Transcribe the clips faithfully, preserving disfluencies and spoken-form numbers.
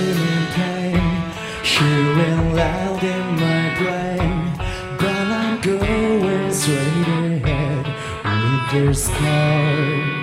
screaming pain, hearing loud in my brain, but I'm going straight ahead with this car.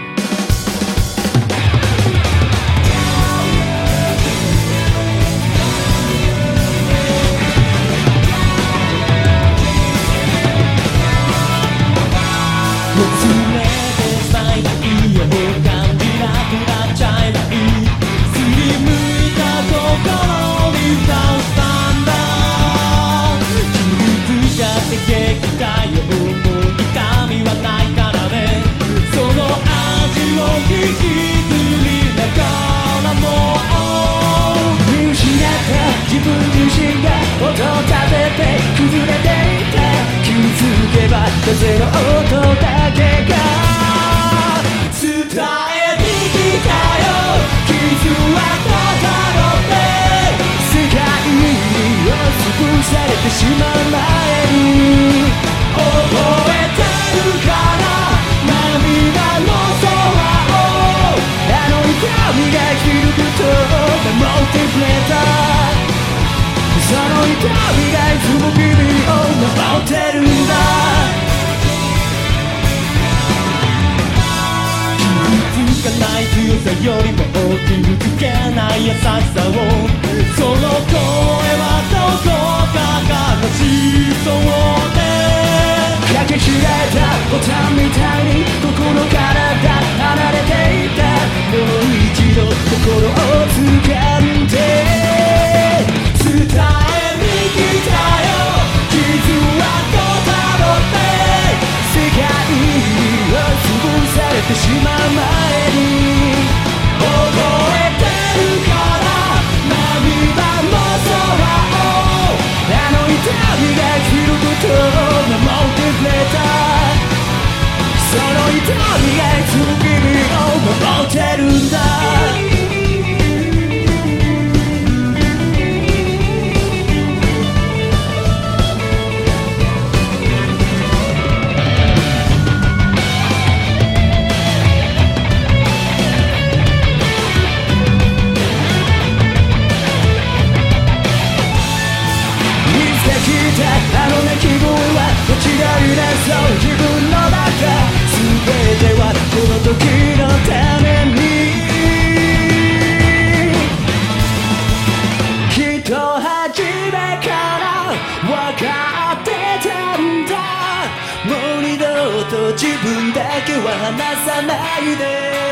自分自身が音を立てて崩れていた気づけば風の音だけが伝えに来たよ傷はたどって世界を潰されてしまう前に覚えてるから涙の空をあの痛みが響くと守ってくれたその痛みがいつも君を守ってるんだ気づかない強さよりも傷つけない優しさをその声はどこか悲しそうでかけ違えたボタンみたいに心から離れていたもう一度心を掴んで伝えに来たよ傷跡たどって世界を潰されてしまう前に覚えてるから涙の空をあの痛みが切ることを守ってくれたその痛みがいつも君を守ってるんだあの鳴き声は間違いなそう自分の中全てはこの時のためにきっと初めから分かってたんだもう二度と自分だけは離さないで